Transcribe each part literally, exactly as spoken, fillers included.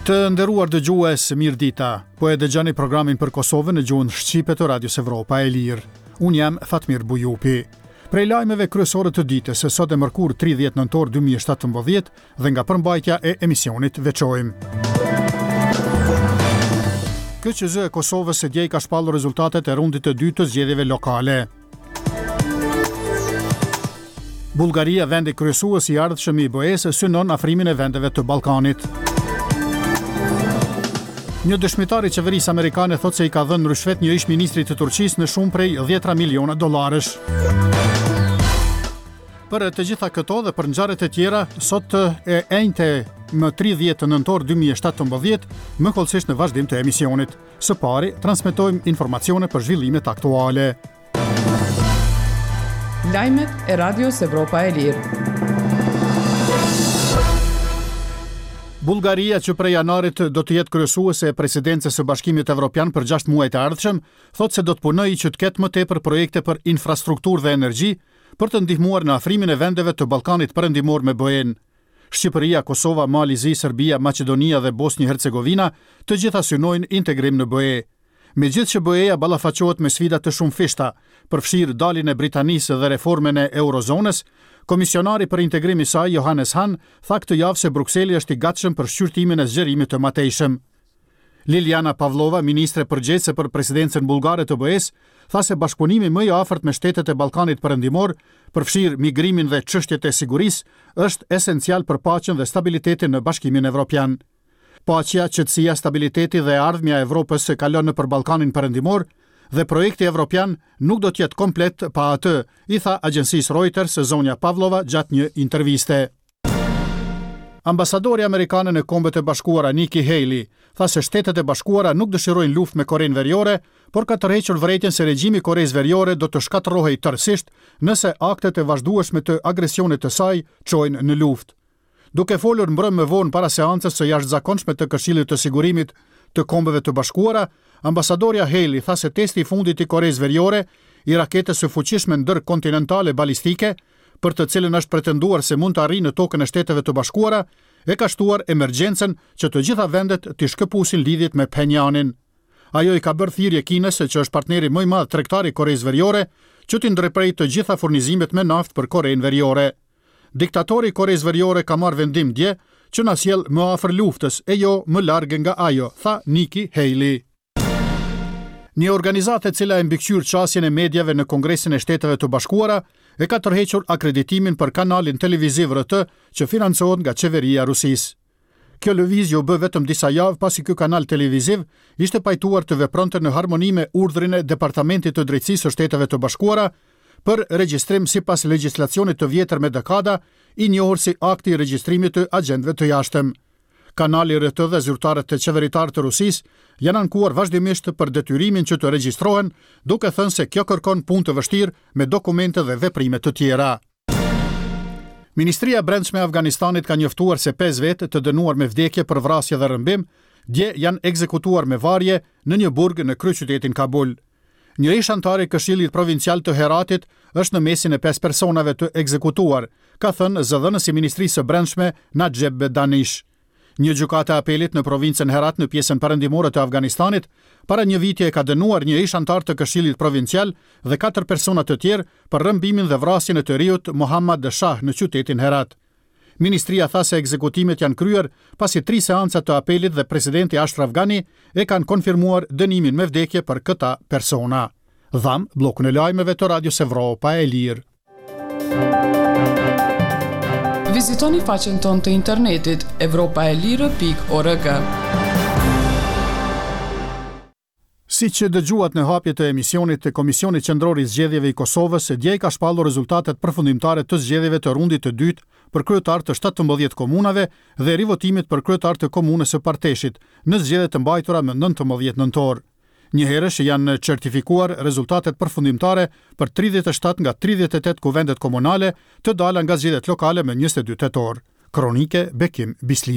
Të nderuar dëgjues, mirë dita. Po e dëgjoni programin për Kosovën në gjuhën shqipe të Radios Evropa e Lirë. Unë jam Fatmir Bujupi. Prej lajmeve kryesore të ditës, sot e mërkur tridhjetë nëntor dy mijë e shtatëmbëdhjetë dhe nga përmbajtja e emisionit veçojmë. K Q Z e Kosovës së djej ka shpallur rezultatet e rundit të dytë të zgjedhjeve lokale. Bullgaria, vendi kryesues i ardhshëm i B E-s, synon afrimin e vendeve të Ballkanit. Një dëshmitar i qeverisë amerikane thot se i ka dhënë rishvet një ish ministrit të Turqisë në shumë prej dhjetra miliona dollarësh. Për të gjitha këto dhe për ngjarjet e tjera, sot e enjte më tridhjetë nëntor dy mijë e shtatëmbëdhjetë, më kollësisht në vazhdim të emisionit. Së pari, transmetojmë informacione për zhvillimet aktuale. Lajmet e Radios Evropa e Lirë. Bullgaria, që prej janarit do të jetë kryesuese e presidencës së Bashkimit Evropian për gjashtë muajt e ardhshëm, thotë se do të punojë që të ketë më tepër projekte për infrastrukturë dhe energji për të ndihmuar në afrimin e vendeve të Ballkanit Perëndimor me B E-n. Shqipëria, Kosova, Mali, Zi, Serbia, Maqedonia dhe Bosnjë-Hercegovina të gjitha synojnë integrim në B E. Megjithëse që B E-ja ballafaqohet me sfida të shumëfishta, përfshirë daljen e Britanisë dhe reformën e Eurozonës, Komisionari për integrim i saj, Johannes Hahn, tha këtë javë se Brukseli është i gatshëm për shqyrtimin e zgjerimit të matejshëm. Liliana Pavlova, ministre përgjegjëse për presidencën bullgare të B E-s, tha se bashkëpunimi më i afërt me shtetet e Ballkanit Perëndimor, përfshirë migrimin dhe çështjet e sigurisë, është esencial për paqen dhe stabilitetin në Bashkimin Evropian. Paqja, qetësia, stabiliteti dhe ardhmja e Evropës se kalon nëpër Ballkanin Perëndimor dhe projekti evropian nuk do të jetë komplet pa atë, i tha agjencisë Reuters zonja Pavlova gjatë një interviste. Ambasadori amerikanë në Kombet e Bashkuara Nikki Haley tha se Shtetet e Bashkuara nuk dëshirojnë luftë me Korenë Veriore, por ka tërhequr vërejtjen se regjimi i Koreas Veriore do të shkatërrohej tërësisht nëse aktet e vazhdueshme të agresionit të saj çojnë në luftë. Duke folur mbrëm më vonë para seancës së jashtëzakonshme të Këshillit të Sigurimit të Kombeve të Bashkuara, ambasadorja Haley tha se testi i fundit i Koreas Veriore, i raketës së fuqishme ndërkontinentale balistike, për të cilën është pretenduar se mund të arrijë në tokën e Shteteve të Bashkuara, e ka shtuar emergjencën që të gjitha vendet të shkëpusin lidhjet me Pjongjanin. Ajo i ka bërë thirrje Kinës, që është partneri më i madh tregtar i Koreas Veriore, që të ndërprejë të gjitha furnizimet me naftë për Korenë Veriore. Diktatori i Koreas Veriore ka marrë vendim dje që na sjell më afër luftës e jo më larg nga ajo, tha Nikki Haley. Një organizatë e cila e mbikëqyr qasjen e medjave në Kongresin e Shteteve të Bashkuara e ka tërhequr akreditimin për kanalin televiziv R T që financohet nga qeveria e Rusisë. Kjo lëvizje u bë vetëm disa javë pasi ky kanal televiziv ishte pajtuar të vepronte në harmoni me urdhrin e Departamentit të Drejtësisë së Shteteve të Bashkuara për regjistrim sipas legjislacionit të vjetër me dekada, i njohur si akti i regjistrimit të agjentëve të jashtëm. Kanali R T dhe zyrtarët e qeveritarë të Rusisë janë ankuar vazhdimisht për detyrimin që të regjistrohen, duke thënë se kjo kërkon punë të vështirë me dokumente dhe veprime të tjera. Ministria e Brendshme e Afganistanit ka njoftuar se pesë vetë të dënuar me vdekje për vrasje dhe rrëmbim, dje janë ekzekutuar me varje në një burg në kryeqytetin Kabul. Një ish antar i Këshillit Provincial të Heratit është në mesin e pesë personave të ekzekutuar, ka thënë zëdhënësi i Ministrisë së Brendshme Najib Danish. Një gjykate e apelit në provincën Herat në pjesën perëndimore të Afganistanit para një vitje e ka dënuar një ish antar të Këshillit Provincial dhe katër persona të tjerë për rrëmbimin dhe vrasjen e të riut Muhammad Shah në qytetin Herat. Ministria tha se ekzekutimet janë kryer pasi tri seanca të apelit dhe presidenti Ashraf Ghani e kanë konfirmuar dënimin me vdekje për këta persona. Dham, bllokun e lajmeve të Radios Evropa e Lirë. Vizitoni faqen tonë të internetit evropaelire pikë org. Siç që dëgjuat në hapje të emisionit të Komisionit Qendror i Zgjedhjeve i Kosovës, dje ka shpallur rezultatet përfundimtare të zgjedhjeve të rundit të dytë për kryetar të shtatëmbëdhjetë komunave dhe rivotimit për kryetar të komunës së Parteshit në zgjedhjet të mbajtura më nëntëmbëdhjetë nëntor. Njëherësh janë certifikuar rezultatet përfundimtare për tridhjetë e shtatë nga tridhjetë e tetë kuvendet komunale të dala nga zgjedhjet lokale më njëzet e dy tetor. Kronike Bekim Bislimit.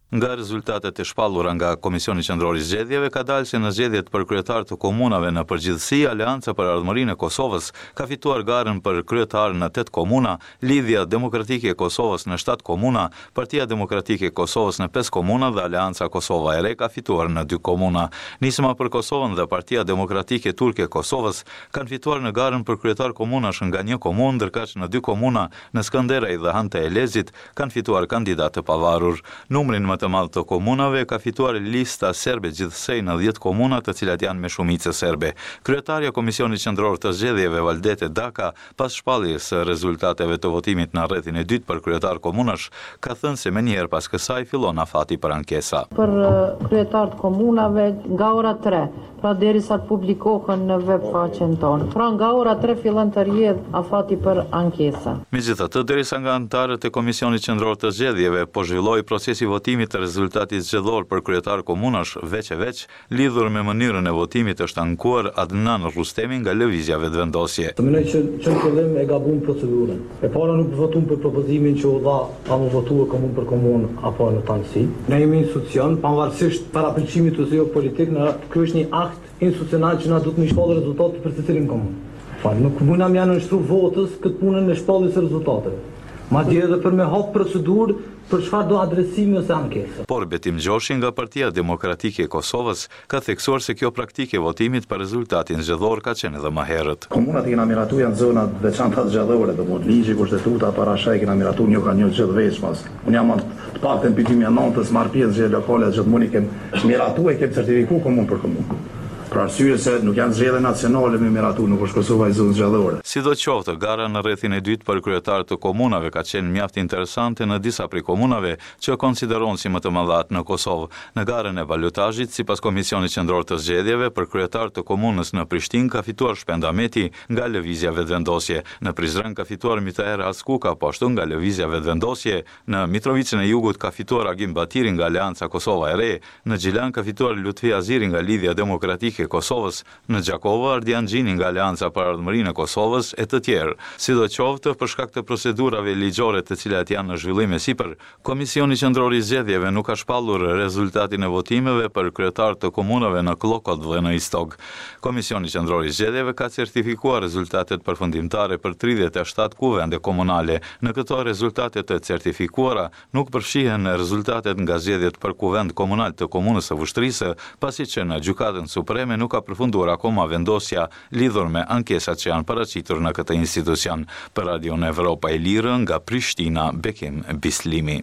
Nga rezultatet e shpallura nga Komisioni Qendror i Zgjedhjeve ka dalë se në zgjedhjet për kryetar të komunave në përgjithësi, Aleanca për Ardhmërinë e Kosovës ka fituar garën për kryetar në tetë komuna, Lidhja Demokratike e Kosovës në shtatë komuna, Partia Demokratike e Kosovës në pesë komuna dhe Aleanca Kosova e Re ka fituar në dy komuna. Nisma për Kosovën dhe Partia Demokratike Turke e Kosovës kanë fituar në garën për kryetar komunash nga një komunë, ndërkaq në dy komuna, në Skënderaj dhe Han të Elezit, kanë fituar kandidatë të pavarur. Numrin më të madh të komunave ka fituar lista serbe gjithsej në dhjetë komuna të cilat janë me shumicë serbe. Kryetarja e Komisionit Qendror të Zgjedhjeve Valdete Daka, pas shpalljes së rezultateve të votimit në rrethin e dytë për kryetar komunash, ka thënë se menjëherë pas kësaj fillon afati për ankesa. Për kryetar të komunave nga ora tre, pra derisa të publikohen në web faqen tonë. Pra nga ora tre fillon të rrjedh afati për ankesa. Megjithatë, derisa nga anëtarët e Komisionit Qendror të Zgjedhjeve po zhvilloi procesi votimi të rezultatit zgjedhor për kryetar komunash veç e veç, lidhur me mënyrën e votimit është ankuar Adnan Rustemi nga Lëvizja Vetëvendosje. Të mendoj që që në fillim e gabum procedurën. E para nuk votum për propozimin që u dha, a më votuar komun për komun apo në tanësi. Ne jemi institucion, pavarësisht parapëlqimit ose jo politik, në ky është një akt institucional që na duhet të shpallë rezultatet për secilin komun. Fal, nuk mundam janë nështru votës këtë punën e shpalljes së rezultateve. Madje edhe për me hap procedurë për çfarë do adresimi ose ankesë. Por Betim Gjoshi nga Partia Demokratike e Kosovës ka theksuar se kjo praktikë e votimit për rezultatin zgjedhor ka qenë edhe më herët. Komunat i kena miratu janë zonat veçanta zgjedhore, do mund ligji, kushtetuta, parashaj kena miratu një ka një zgjedhveshmas. Unë jam të paktën dy mijë e nëntës marr pjesë zgjedhje lokale gjithmonë kem miratu e kem certifikuar komun për komun. Për arsye se nuk janë zgjedhje nacionale me miratu, nuk është Kosova i zonë zgjedhore. Sidoqoftë, gara në rrethin e dytë për kryetar të komunave ka qenë mjaft interesante në disa prej komunave që konsiderohen si më të mëdhat në Kosovë. Në garën e balotazhit, sipas Komisionit Qendror të Zgjedhjeve, për kryetar të komunës në Prishtinë ka fituar Shpend Ahmeti nga Lëvizja Vetëvendosje. Në Prizren ka fituar Mitaer Askuka, po ashtu nga Lëvizja Vetëvendosje. Në Mitrovicën e Jugut ka fituar Agim Batiri nga Aleanca Kosova e Re. Në Gjilan ka fituar Lutfi Aziri nga Lidhja Demokratike e Kosovës, në Gjakova Ardian Gjini nga Aleanca për Ardhmërinë e Kosovës e të tjerë. Sidoqoftë, për shkak të procedurave ligjore të cilat janë në zhvillim e sipër, Komisioni Qendror i Zgjedhjeve nuk ka shpallur rezultatin e votimeve për kryetar të komunave në Klokot dhe në Istog. Komisioni Qendror i Zgjedhjeve ka certifikuar rezultatet përfundimtare për tridhjetë e shtatë kuvende komunale. Në këto rezultate të certifikuara nuk përfshihen rezultatet nga zgjedhjet për kuvend komunal të komunës së Vushtrisë, pasi që në Gjykatën Supreme nuk ka përfunduar akoma vendosja lidhur me ankesat që janë paraqitur në këtë institucion. Për Radion Evropa e Lirë nga Prishtina, Bekim Bislimi.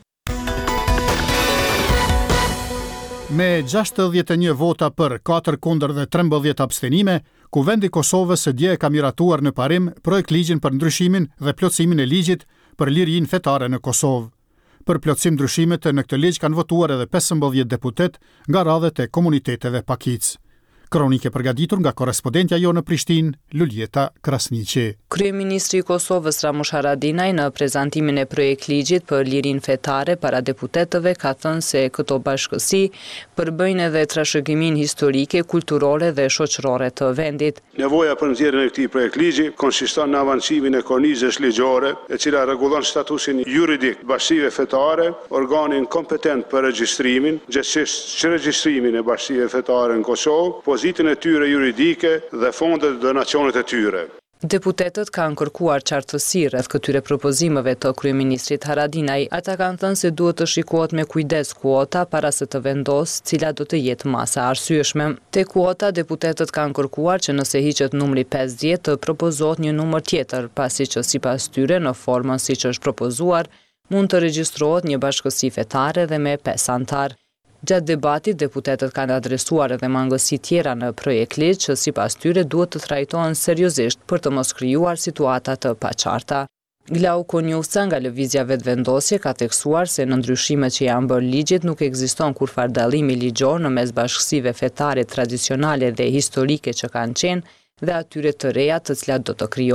Me gjashtëdhjetë e një vota për, katër kundër dhe trembëdhjetë abstenime, Kuvendi i Kosovës së dje ka miratuar në parim projekt ligjin për ndryshimin dhe plotësimin e ligjit për lirinë fetare në Kosovë. Për plotësim ndryshimet në këtë ligj kanë votuar edhe pesëmbëdhjetë deputet nga radhët e komuniteteve pakicë. Kronike përgatitur nga korespondentja jo në Prishtinë, Luljeta Krasniqi. Kryeministri i Kosovës Ramush Haradinaj në prezantimin e projekt ligjit për lirinë fetare para deputetëve ka thënë se këto bashkësi përbëjnë edhe trashëgiminë historike, kulturore dhe shoqërore të vendit. Nevoja për nxjerrjen e këtij projekt ligji konsiston në avancimin e kornizës ligjore, e cila rregullon statusin juridik të bashkive fetare, organin kompetent për regjistrimin, gjithsesi që regjistrimin e bashkive fetare në Kosovë, pozitën e tyre juridike dhe fondet dhe donacionet e tyre. Deputetët kanë kërkuar qartësi rreth këtyre propozimeve të kryeministrit Haradinaj. Ata kanë thënë se duhet të shikohet me kujdes kuota para se të vendosë cila do të jetë masa arsyeshme. Te kuota, deputetët kanë kërkuar që nëse hiqet numri pesëdhjetë të propozohet një numër tjetër, pasi që sipas tyre në formën siç është propozuar, mund të regjistrohet një bashkësi fetare dhe me pesë antar. Gjatë debatit, deputetët kanë adresuar edhe mangësi tjera në projekt ligj që sipas tyre duhet të trajtohen seriozisht për të mos krijuar situata të paqarta. Glau Konjusa nga Lëvizja Vetëvendosje ka theksuar se në ndryshimet që janë bërë ligjit nuk ekziston kurfar dallimi ligjor në mes bashkësive fetare tradicionale dhe historike që kanë qenë dhe atyre të reja të cilat do të krijohen.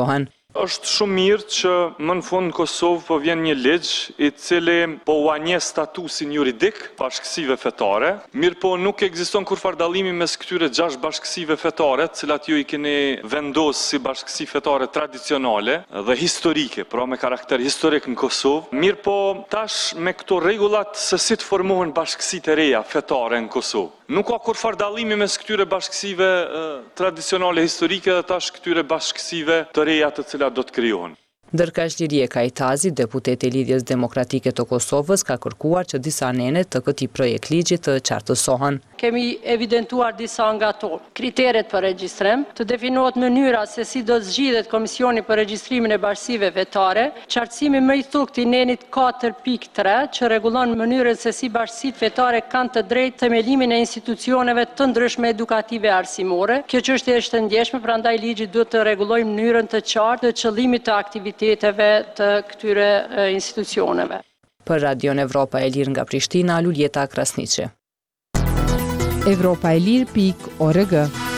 Është shumë mirë që më në fund në Kosovë po vjen një ligj i cili po uanjes statusin juridik bashkësive fetare, mirë po nuk ekziston kurfar dallimi mes këtyre gjashtë bashkësive fetare, të cilat ju i keni vendosur si bashkësi fetare tradicionale dhe historike, pra me karakter historik në Kosovë. Mirë po tash me këto rregullat se si të formohen bashkësitë e reja fetare në Kosovë. Nuk ka kurfar dallimi mes këtyre bashkësive e, tradicionale historike dhe tash këtyre bashkësive të reja të cilat do të krijohen. Ndërkaq Lirie Kajtazi, deputeti i Lidhjes Demokratike të Kosovës, ka kërkuar që disa nene të këtij projekt ligji të qartësohen. Kemi evidentuar disa nga ato kriteret për regjistrim, të definohet mënyra se si do të zgjidhet Komisioni për regjistrimin e bashkësive vetare, qartësimi më i thukët i nenit katër pikë tre që rregullon mënyrën se si bashkësitë vetare kanë të drejtë themelimin e institucioneve të ndryshme edukative arsimore. Kjo çështje është e ndjeshme, prandaj ligji duhet të rregullojë mënyrën të qartë të qëllimit të aktiviteteve të këtyre institucioneve. Për Radion Evropa e Lirë nga Prishtina, Luljeta Krasniqi. Evropa e Lirë pikë org.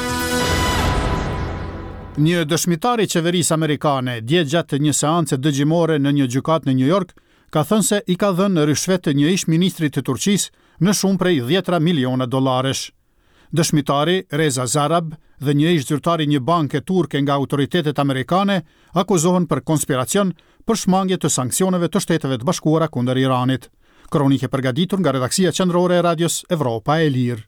Një dëshmitar i qeverisë amerikane dje gjatë një seance dëgjimore në një gjykatë në New York ka thënë se i ka dhënë rishvet një ish ministrit të Turqisë në shumë prej dhjetra miliona dollarësh. Dëshmitari Reza Zarab dhe një ish zyrtari një banke turke nga autoritetet amerikane akuzohen për konspiracion për shmangje të sanksioneve të Shteteve të Bashkuara kundër Iranit. Kronike përgatitur nga redaksia qendrore e Radios Evropa e Lirë.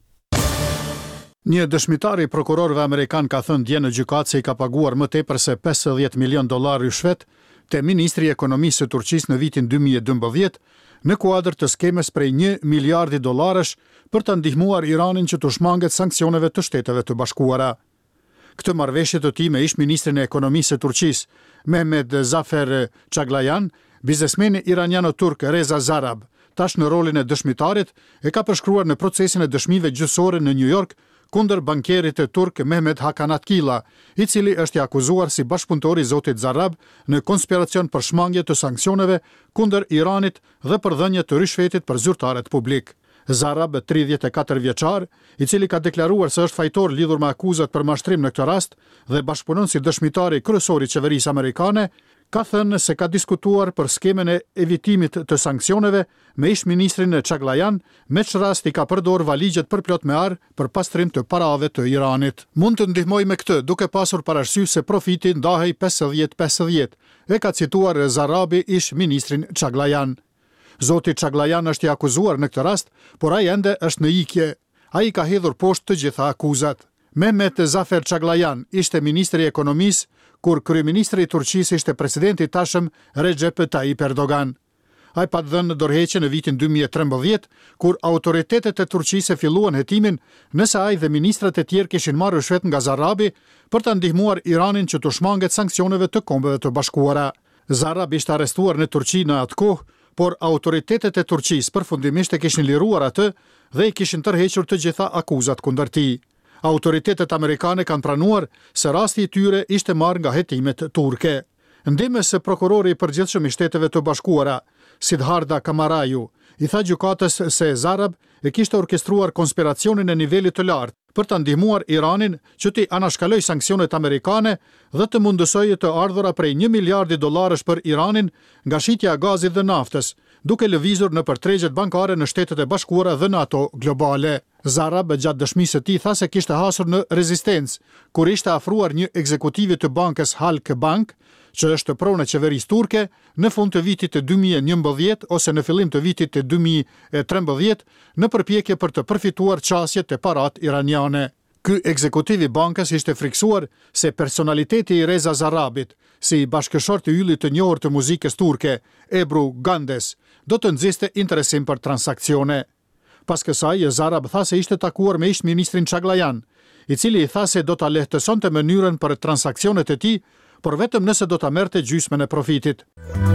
Një dëshmitar i prokurorëve amerikan ka thënë dje në gjykatë se i ka paguar më tepër se pesëdhjetë milion dollar rishvet te ministri i ekonomisë së Turqisë në vitin dy mijë e dymbëdhjetë në kuadër të skemës prej një miliardi dollarësh për të ndihmuar Iranin që të shmanget sanksioneve të Shteteve të Bashkuara. Këtë marrëveshje të tij me ish ministrin e ekonomisë së Turqisë, Mehmet Zafer Çaglayan, biznesmeni iraniano-turk Reza Zarab, tash në rolin e dëshmitarit, e ka përshkruar në procesin e dëshmive gjyqësore në New York kundër bankerit e turk Mehmet Hakan Atkila, i cili është i akuzuar si bashkëpunëtor i zotit Zarab në konspiracion për shmangje të sanksioneve kundër Iranit dhe për dhënje të rishvetit për zyrtarët publik. Zarab, tridhjetë e katër vjeçar, i cili ka deklaruar se është fajtor lidhur me akuzat për mashtrim në këtë rast dhe bashkëpunon si dëshmitari kryesor i qeverisë amerikane, ka thënë se ka diskutuar për skemen e evitimit të sanksioneve me ish ministrin Çaglayan, me që rast i ka përdor valigjet për plot me ar për pastrim të parave të Iranit. Mund të ndihmoj me këtë, duke pasur parasysh se profiti ndahej pesëdhjetë pesëdhjetë, e ka cituar Zarabi ish ministrin Çaglayan. Zoti Çaglayan është i akuzuar në këtë rast, por ai ende është në ikje. Ai ka hedhur poshtë të gjitha akuzat. Mehmet Zafer Çaglayan ishte ministri i ekonomisë kur kryeministri i Turqisë ishte presidenti tashëm Recep Tayyip Erdogan. Ai pa dhënë në dorëheqje në vitin dy mijë e trembëdhjetë, kur autoritetet e Turqisë filluan hetimin nëse ai dhe ministrat e tjerë kishin marrë rishwet nga Zarabi për të ndihmuar Iranin që të shmanget sanksioneve të Kombeve të Bashkuara. Zarabi ishte arrestuar në Turqi në atë kohë, por autoritetet e Turqisë përfundimisht e kishin liruar atë dhe i kishin tërhequr të gjitha akuzat kundër tij. Autoritetet amerikane kanë pranuar se rasti i tyre ishte marrë nga hetimet turke. Ndihmës së prokurori i përgjithshëm i Shteteve të Bashkuara, Sidharda Kamaraju, i tha gjykatës se Zarab e kishte orkestruar konspiracionin e nivelit të lartë për të ndihmuar Iranin që t'i anashkaloj sanksionet amerikane dhe të mundësojë të ardhura prej një miliardi dollarësh për Iranin nga shitja e gazit dhe naftës, duke lëvizur në përtregjet bankare në Shtetet e Bashkuara dhe NATO globale. Zarab gjatë dëshmisë së tij tha se kishte hasur në rezistencë kur ishte afruar një ekzekutivi të bankës Halk Bank, që është pronë e qeverisë turke, në fund të vitit të dy mijë e njëmbëdhjetë ose në fillim të vitit të dy mijë e trembëdhjetë në përpjekje për të përfituar qasjet e parat iraniane. Ky ekzekutiv i bankës ishte friksuar se personaliteti i Reza Zarabit, si bashkëshort i yllit të njohur të muzikës turke, Ebru Gandes, do të nxiste interesim për transakcione. Pas kësaj, Zarab tha se ishte takuar me ish ministrin Çaglayan, i cili i tha se do ta lehtësonte mënyrën për transaksionet e tij, por vetëm nëse do ta merrte gjysmën e profitit.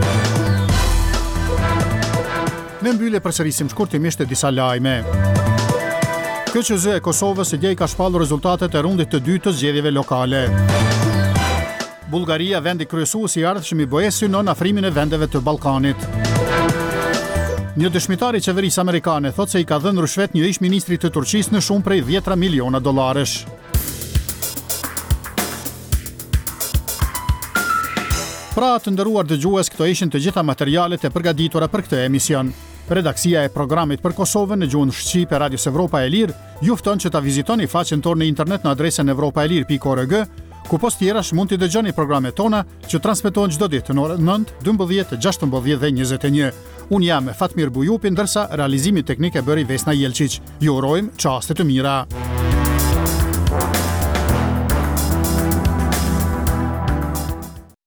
Në mbyllje përsërisim shkurtimisht disa lajme. K Q Z e Kosovës dje ka shpallur rezultatet e rundit të dytë të zgjedhjeve lokale. Bullgaria, vendi kryesues i ardhshëm i B E S, synon afrimin e vendeve të Ballkanit. Një dëshmitar i qeverisë amerikane thotë se i ka dhënë rishwet një ish ministri të Turqisë në shumë prej dhjetra miliona dollarësh. Pra të nderuar dëgjues, këto ishin të gjitha materialet e përgatitura për këtë emision. Redaksia e programit për Kosovën në gjuhën shqip e Radios Evropa e Lirë ju fton që ta vizitoni faqen tonë në internet në adresën evropaelir pikë org, ku post tjerash mund t'i dëgjoni programet tona që transmetohen çdo ditë në orën nëntë, dymbëdhjetë, gjashtëmbëdhjetë dhe njëzet e një. Unë jam Fatmir Bujupi, ndërsa realizimi teknik e bëri Vesna Jelqiç. Ju urojmë çaste të mira.